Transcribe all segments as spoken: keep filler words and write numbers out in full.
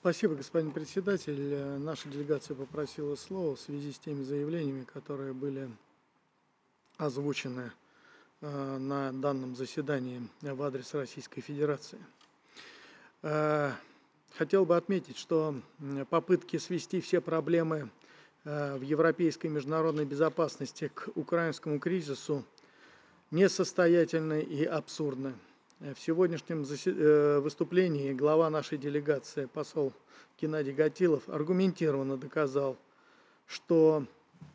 Спасибо, господин председатель. Наша делегация попросила слова в связи с теми заявлениями, которые были озвучены э, на данном заседании в адрес Российской Федерации. Э, хотел бы отметить, что попытки свести все проблемы э, в европейской международной безопасности к украинскому кризису несостоятельны и абсурдны. В сегодняшнем выступлении глава нашей делегации, посол Геннадий Гатилов, аргументированно доказал, что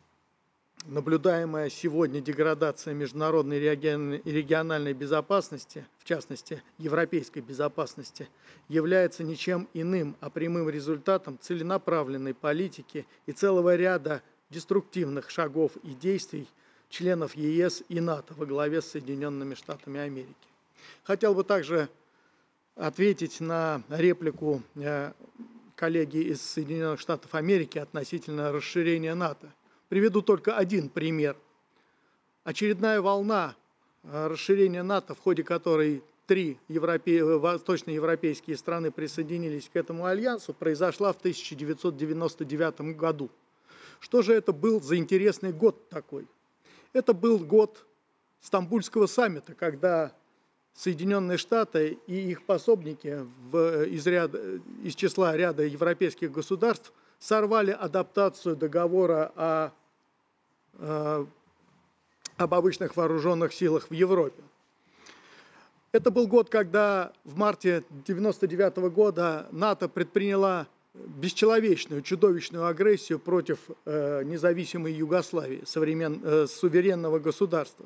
наблюдаемая сегодня деградация международной и региональной безопасности, в частности европейской безопасности, является ничем иным, а прямым результатом целенаправленной политики и целого ряда деструктивных шагов и действий членов ЕС и НАТО во главе с Соединенными Штатами Америки. Хотел бы также ответить на реплику коллеги из Соединенных Штатов Америки относительно расширения НАТО. Приведу только один пример. Очередная волна расширения НАТО, в ходе которой три европе... восточноевропейские страны присоединились к этому альянсу, произошла в тысяча девятьсот девяносто девятом году. Что же это был за интересный год такой? Это был год Стамбульского саммита, когда Соединенные Штаты и их пособники в, из, ряда, из числа ряда европейских государств сорвали адаптацию договора о, о, об обычных вооруженных силах в Европе. Это был год, когда в марте девяносто девятого года НАТО предприняла бесчеловечную, чудовищную агрессию против э, независимой Югославии, современ, э, суверенного государства.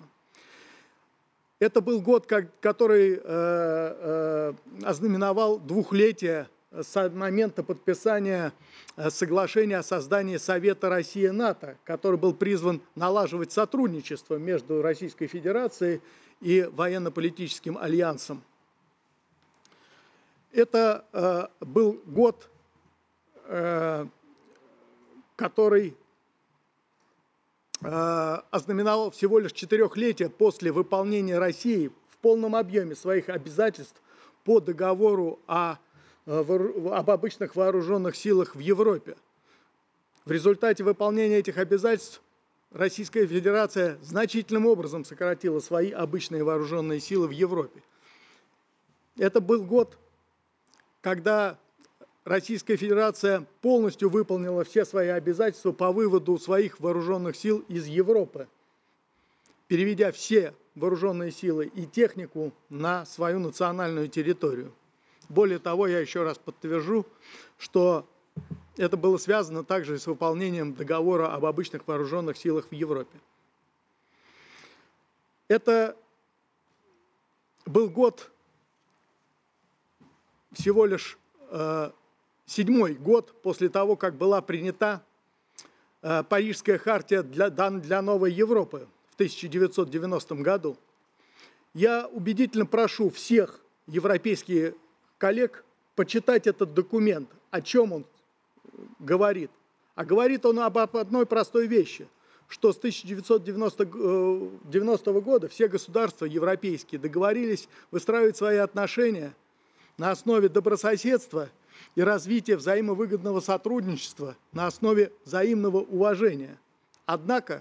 Это был год, который э, э, ознаменовал двухлетие с момента подписания соглашения о создании Совета Россия-НАТО, который был призван налаживать сотрудничество между Российской Федерацией и военно-политическим альянсом. Это э, был год, э, который э, ознаменовал всего лишь четырехлетие после выполнения России в полном объеме своих обязательств по договору о, об обычных вооруженных силах в Европе. В результате выполнения этих обязательств Российская Федерация значительным образом сократила свои обычные вооруженные силы в Европе. Это был год, когда Российская Федерация полностью выполнила все свои обязательства по выводу своих вооруженных сил из Европы, переведя все вооруженные силы и технику на свою национальную территорию. Более того, я еще раз подтвержу, что это было связано также с выполнением договора об обычных вооруженных силах в Европе. Это был год всего лишь э, седьмой год после того, как была принята э, Парижская хартия для, для новой Европы в тысяча девятьсот девяностом году. Я убедительно прошу всех европейских коллег почитать этот документ, о чем он говорит. А говорит он об одной простой вещи, что с тысяча девятьсот девяностого года все государства европейские договорились выстраивать свои отношения на основе добрососедства и развития взаимовыгодного сотрудничества, на основе взаимного уважения. Однако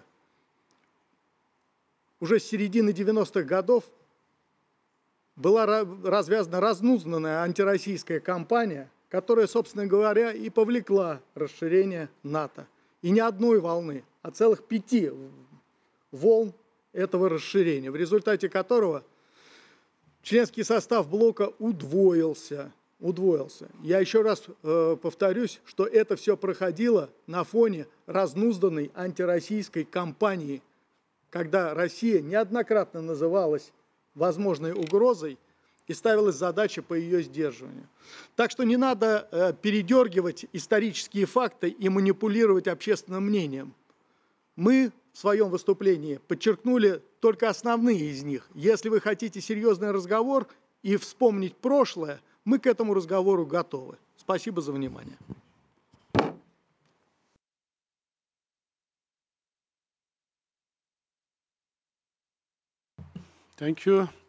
уже с середины девяностых годов была развязана разнузданная антироссийская кампания, которая, собственно говоря, и повлекла расширение НАТО. И не одной волны, а целых пяти волн этого расширения, в результате которого членский состав блока удвоился. удвоился. Я еще раз э, повторюсь, что это все проходило на фоне разнузданной антироссийской кампании, когда Россия неоднократно называлась возможной угрозой и ставилась задача по ее сдерживанию. Так что не надо э, передергивать исторические факты и манипулировать общественным мнением. Мы в своем выступлении подчеркнули только основные из них. Если вы хотите серьезный разговор и вспомнить прошлое, мы к этому разговору готовы. Спасибо за внимание. Thank you.